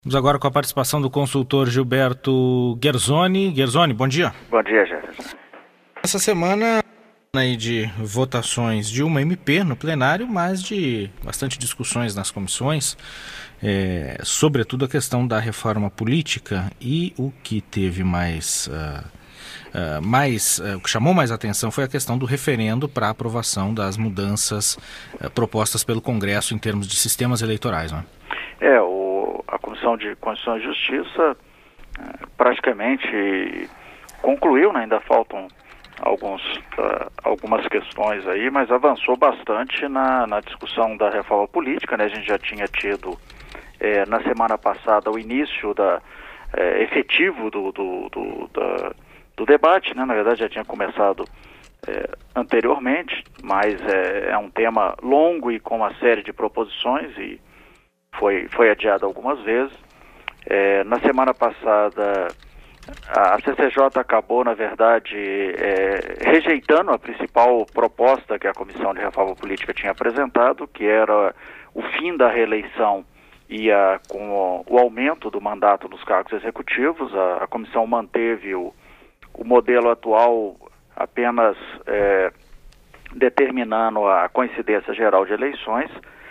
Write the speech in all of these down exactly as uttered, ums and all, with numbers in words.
Vamos agora com a participação do consultor Gilberto Guerzoni. Guerzoni, bom dia. Bom dia, Jefferson. Essa semana aí de votações de uma M P no plenário, mas de bastante discussões nas comissões, é, sobretudo a questão da reforma política, e o que teve mais, uh, uh, mais uh, o que chamou mais atenção foi a questão do referendo para a aprovação das mudanças uh, propostas pelo Congresso em termos de sistemas eleitorais, não é? É, o, a Comissão de Constituição e Justiça uh, praticamente concluiu, né? Ainda faltam alguns, uh, algumas questões aí, mas avançou bastante na, na discussão da reforma política, né? A gente já tinha tido eh, na semana passada o início da, eh, efetivo do, do, do, da, do debate, né? Na verdade já tinha começado eh, anteriormente, mas é, é um tema longo e com uma série de proposições e foi, foi adiado algumas vezes. Eh, na semana passada a C C J acabou, na verdade, é, rejeitando a principal proposta que a Comissão de Reforma Política tinha apresentado, que era o fim da reeleição e a, com o, o aumento do mandato nos cargos executivos. A, a Comissão manteve o, o modelo atual apenas é, determinando a coincidência geral de eleições,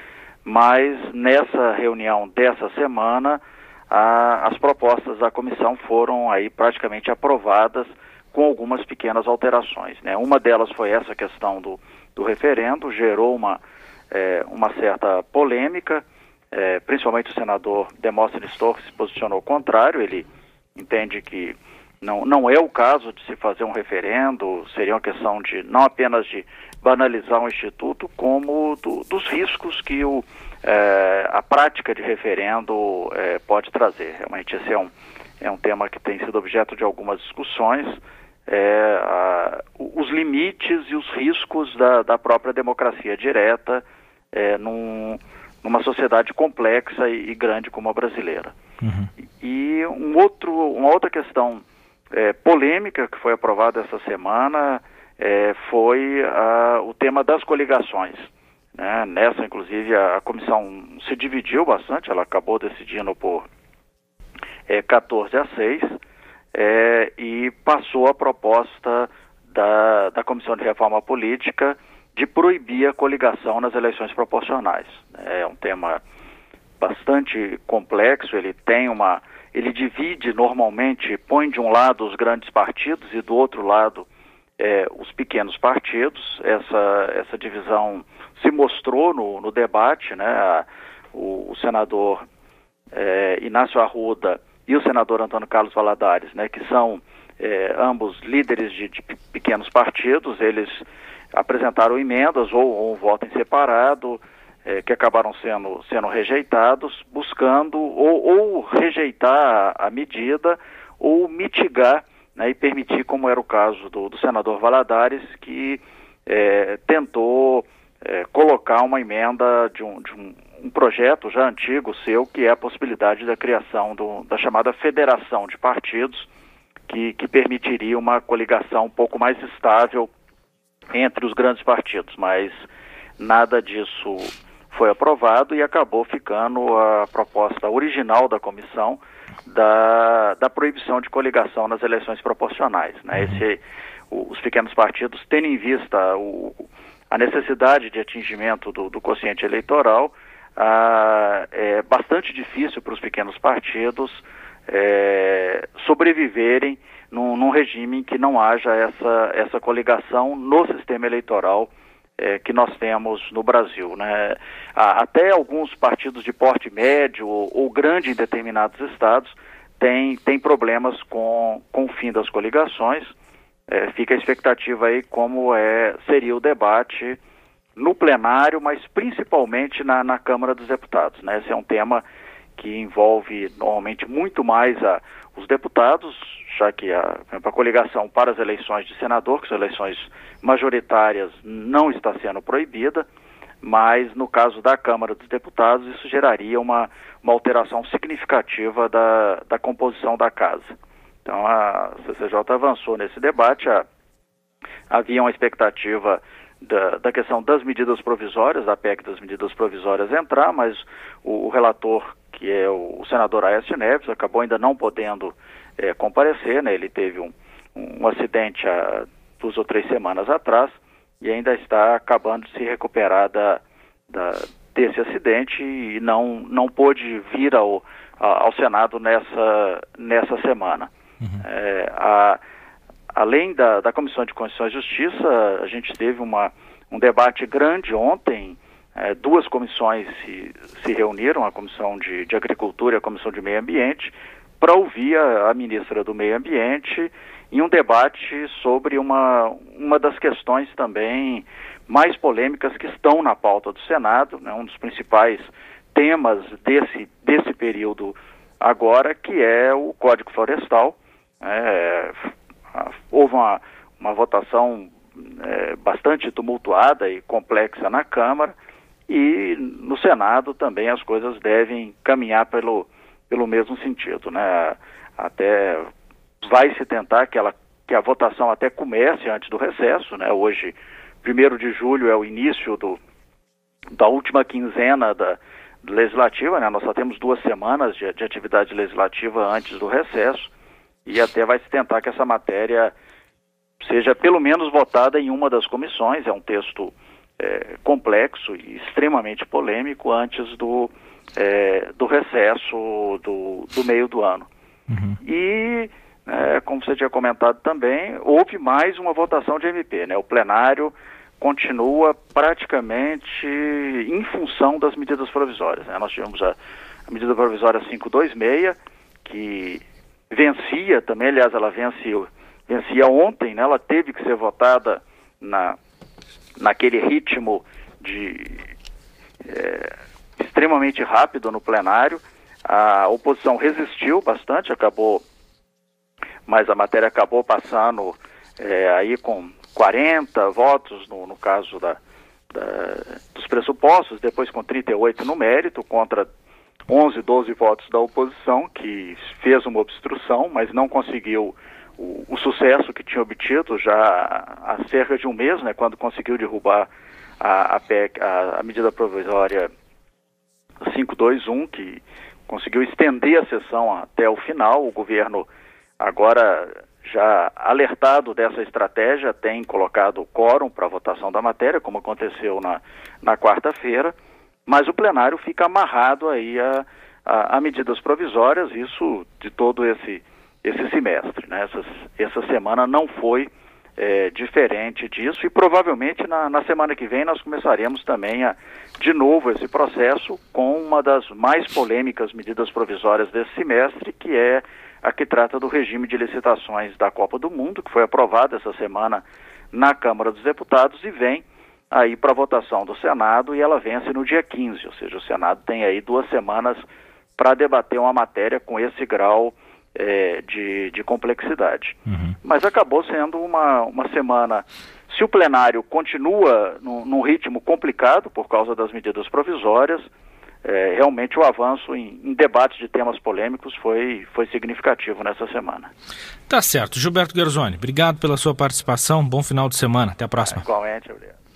mas nessa reunião dessa semana A, as propostas da comissão foram aí praticamente aprovadas com algumas pequenas alterações, né? Uma delas foi essa questão do, do referendo, gerou uma, é, uma certa polêmica, é, principalmente o senador Demóstenes Torres se posicionou contrário. Ele entende que não, não é o caso de se fazer um referendo, seria uma questão de não apenas de banalizar um instituto, como do, dos riscos que o É, a prática de referendo é, pode trazer. Realmente esse é um, é um tema que tem sido objeto de algumas discussões, é, a, os limites e os riscos da, da própria democracia direta é, num, numa sociedade complexa e, e grande como a brasileira. Uhum. E um outro, uma outra questão é, polêmica que foi aprovada essa semana é, foi a, o tema das coligações. Né? Nessa, inclusive, a, a comissão se dividiu bastante, ela acabou decidindo por é, quatorze a seis é, e passou a proposta da, da Comissão de Reforma Política de proibir a coligação nas eleições proporcionais. É um tema bastante complexo, ele tem uma, ele divide normalmente, põe de um lado os grandes partidos e do outro lado É, os pequenos partidos. Essa, essa divisão se mostrou no, no debate, né? A, o, o senador é, Inácio Arruda e o senador Antônio Carlos Valadares, né, que são é, ambos líderes de, de pequenos partidos, eles apresentaram emendas ou, ou um voto em separado, é, que acabaram sendo, sendo rejeitados, buscando ou, ou rejeitar a, a medida ou mitigar, né, e permitir, como era o caso do, do senador Valadares, que é, tentou é, colocar uma emenda de, um, de um, um projeto já antigo seu, que é a possibilidade da criação do, da chamada federação de partidos, que, que permitiria uma coligação um pouco mais estável entre os grandes partidos, mas nada disso foi aprovado e acabou ficando a proposta original da comissão Da, da proibição de coligação nas eleições proporcionais, né? Esse, o, os pequenos partidos, tendo em vista o, a necessidade de atingimento do, do quociente eleitoral, ah, é bastante difícil para os pequenos partidos é, sobreviverem num, num regime em que não haja essa, essa coligação no sistema eleitoral É, que nós temos no Brasil, né? Até alguns partidos de porte médio ou, ou grande em determinados estados têm tem problemas com, com o fim das coligações. É, fica a expectativa aí como é, seria o debate no plenário, mas principalmente na, na Câmara dos Deputados, né? Esse é um tema que envolve normalmente muito mais a, os deputados, já que a, a coligação para as eleições de senador, que são eleições majoritárias, não está sendo proibida, mas no caso da Câmara dos Deputados isso geraria uma, uma alteração significativa da, da composição da casa. Então a C C J avançou nesse debate, a, havia uma expectativa da, da questão das medidas provisórias, da P E C das medidas provisórias entrar, mas o, o relator que é o, o senador Aécio Neves, acabou ainda não podendo é, comparecer, né? Ele teve um, um acidente há duas ou três semanas atrás e ainda está acabando de se recuperar da, da, desse acidente e não, não pôde vir ao, ao Senado nessa, nessa semana. Uhum. É, a, além da, da Comissão de Constituição e Justiça, a gente teve uma, um debate grande ontem. É, duas comissões se, se reuniram, a Comissão de, de Agricultura e a Comissão de Meio Ambiente, para ouvir a, a ministra do Meio Ambiente em um debate sobre uma, uma das questões também mais polêmicas que estão na pauta do Senado, né, um dos principais temas desse, desse período agora, que é o Código Florestal. É, houve uma, uma votação é, bastante tumultuada e complexa na Câmara, e no Senado também as coisas devem caminhar pelo, pelo mesmo sentido, né? Até vai se tentar que, ela, que a votação até comece antes do recesso, né? Hoje, primeiro de julho é o início do, da última quinzena da legislativa, né? Nós só temos duas semanas de, de atividade legislativa antes do recesso, e até vai se tentar que essa matéria seja pelo menos votada em uma das comissões. É um texto É, complexo e extremamente polêmico antes do, é, do recesso do, do meio do ano. Uhum. E, é, como você tinha comentado também, houve mais uma votação de M P, né? O plenário continua praticamente em função das medidas provisórias, né? Nós tivemos a, a medida provisória quinhentos e vinte e seis, que vencia também, aliás, ela vencia, vencia ontem, né? Ela teve que ser votada na naquele ritmo de é, extremamente rápido no plenário. A oposição resistiu bastante, acabou, mas a matéria acabou passando é, aí com quarenta votos no, no caso da, da, dos pressupostos, depois com trinta e oito no mérito, contra onze, doze votos da oposição, que fez uma obstrução, mas não conseguiu O, o sucesso que tinha obtido já há cerca de um mês, né, quando conseguiu derrubar a, a, P E C, a, a medida provisória quinhentos e vinte e um, que conseguiu estender a sessão até o final. O governo, agora já alertado dessa estratégia, tem colocado quórum para a votação da matéria, como aconteceu na, na quarta-feira, mas o plenário fica amarrado aí a, a, a medidas provisórias, isso de todo esse esse semestre, né? Essa, essa semana não foi é, diferente disso, e provavelmente na, na semana que vem nós começaremos também a, de novo esse processo com uma das mais polêmicas medidas provisórias desse semestre, que é a que trata do regime de licitações da Copa do Mundo, que foi aprovada essa semana na Câmara dos Deputados e vem aí para votação do Senado, e ela vence no dia quinze, ou seja, o Senado tem aí duas semanas para debater uma matéria com esse grau É, de, de complexidade. Uhum. Mas acabou sendo uma, uma semana, se o plenário continua no, num ritmo complicado por causa das medidas provisórias, é, realmente o avanço em, em debates de temas polêmicos foi, foi significativo nessa semana. Tá certo. Gilberto Guerzoni, obrigado pela sua participação, bom final de semana, até a próxima. É, igualmente, obrigado.